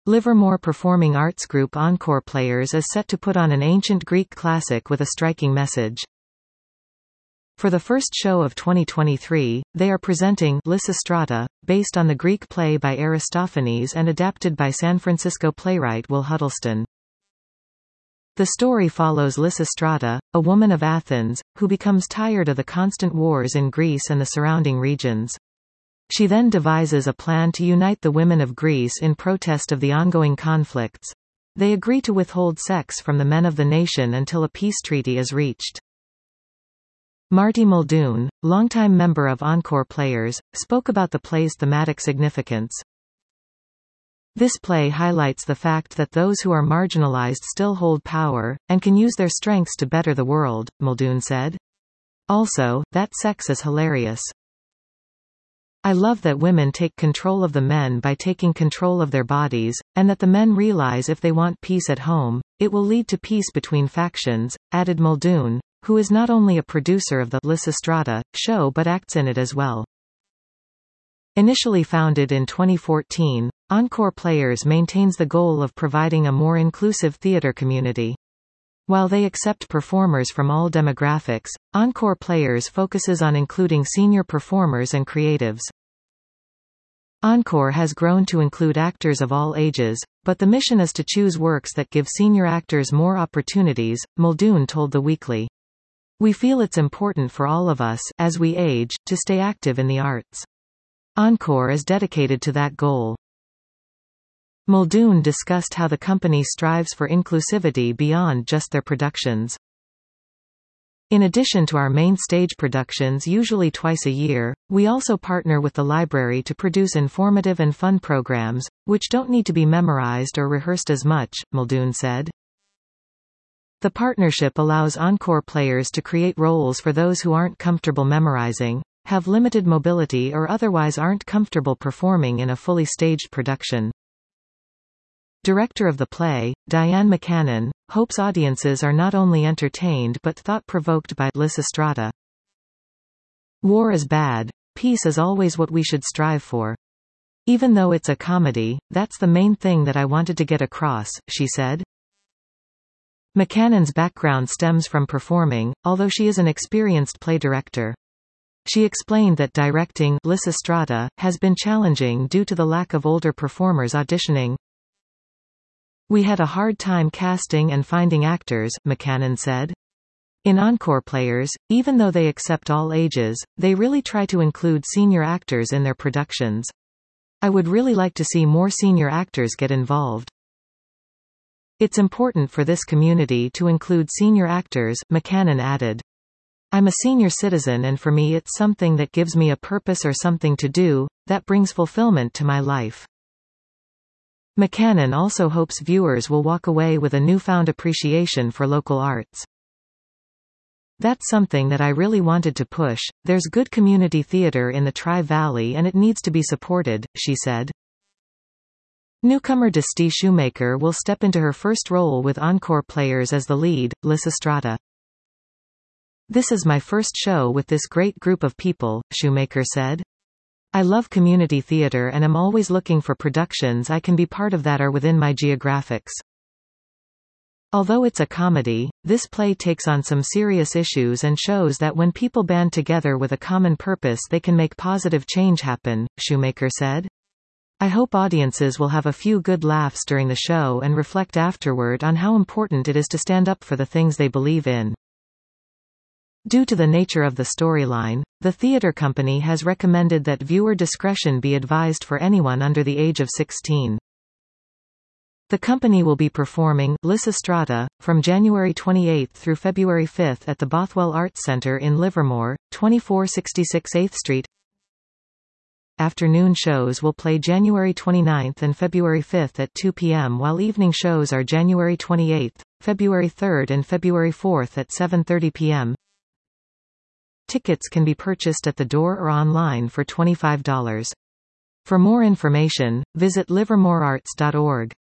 Livermore Performing Arts Group Encore Players is set to put on an ancient Greek classic with a striking message. For the first show of 2023, they are presenting Lysistrata, based on the Greek play by Aristophanes and adapted by San Francisco playwright Will Huddleston. The story follows Lysistrata, a woman of Athens, who becomes tired of the constant wars in Greece and the surrounding regions. She then devises a plan to unite the women of Greece in protest of the ongoing conflicts. They agree to withhold sex from the men of the nation until a peace treaty is reached. Marty Muldoon, longtime member of Encore Players, spoke about the play's thematic significance. This play highlights the fact that those who are marginalized still hold power, and can use their strengths to better the world, Muldoon said. Also, that sex is hilarious. I love that women take control of the men by taking control of their bodies, and that the men realize if they want peace at home, it will lead to peace between factions, added Muldoon, who is not only a producer of the Lysistrata show but acts in it as well. Initially founded in 2014, Encore Players maintains the goal of providing a more inclusive theater community. While they accept performers from all demographics, Encore Players focuses on including senior performers and creatives. Encore has grown to include actors of all ages, but the mission is to choose works that give senior actors more opportunities, Muldoon told The Weekly. We feel it's important for all of us, as we age, to stay active in the arts. Encore is dedicated to that goal. Muldoon discussed how the company strives for inclusivity beyond just their productions. In addition to our main stage productions usually twice a year, we also partner with the library to produce informative and fun programs, which don't need to be memorized or rehearsed as much, Muldoon said. The partnership allows Encore Players to create roles for those who aren't comfortable memorizing, have limited mobility or otherwise aren't comfortable performing in a fully staged production. Director of the play, Diane McCannon, hopes audiences are not only entertained but thought-provoked by Lysistrata. War is bad. Peace is always what we should strive for. Even though it's a comedy, that's the main thing that I wanted to get across, she said. McCannon's background stems from performing, although she is an experienced play director. She explained that directing Lysistrata has been challenging due to the lack of older performers auditioning. We had a hard time casting and finding actors, McCannon said. In Encore Players, even though they accept all ages, they really try to include senior actors in their productions. I would really like to see more senior actors get involved. It's important for this community to include senior actors, McCannon added. I'm a senior citizen and for me it's something that gives me a purpose or something to do, that brings fulfillment to my life. McCannon also hopes viewers will walk away with a newfound appreciation for local arts. That's something that I really wanted to push. There's good community theater in the Tri-Valley and it needs to be supported, she said. Newcomer Dusty Shoemaker will step into her first role with Encore Players as the lead, Lysistrata. This is my first show with this great group of people, Shoemaker said. I love community theater and am always looking for productions I can be part of that are within my geographics. Although it's a comedy, this play takes on some serious issues and shows that when people band together with a common purpose they can make positive change happen, Shoemaker said. I hope audiences will have a few good laughs during the show and reflect afterward on how important it is to stand up for the things they believe in. Due to the nature of the storyline, the theater company has recommended that viewer discretion be advised for anyone under the age of 16. The company will be performing Lysistrata from January 28 through February 5 at the Bothwell Arts Center in Livermore, 2466 8th Street. Afternoon shows will play January 29 and February 5 at 2 p.m. while evening shows are January 28, February 3 and February 4 at 7:30 p.m. Tickets can be purchased at the door or online for $25. For more information, visit livermorearts.org.